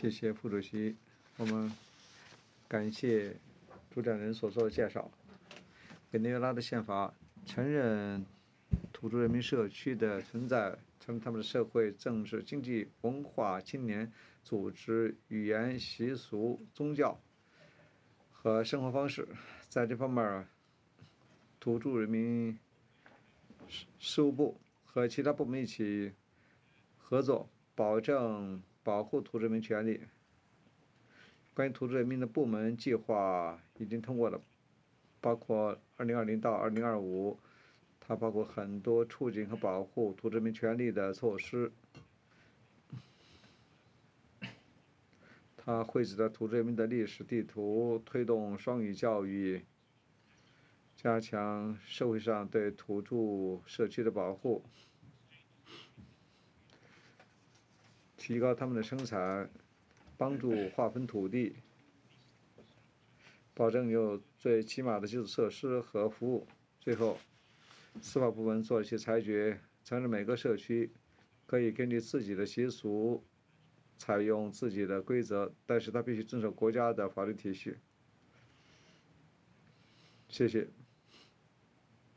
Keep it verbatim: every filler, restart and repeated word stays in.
谢谢副主席，我们感谢主讲人所做的介绍。委内瑞拉的宪法承认土著人民社区的存在，承认他们的社会、政治、经济、文化、青年组织、语言、习俗、宗教和生活方式。在这方面，土著人民事务部和其他部门一起合作，保证保护土著人民权利。关于土著人民的部门计划已经通过了，包括二零二零到二零二五，它包括很多促进和保护土著人民权利的措施。它绘制了土著人民的历史地图，推动双语教育，加强社会上对土著社区的保护，提高他们的生产，帮助划分土地，保证有最起码的基础设施和服务。最后，司法部门做一些裁决，承认每个社区可以根据自己的习俗采用自己的规则，但是它必须遵守国家的法律体系。谢谢。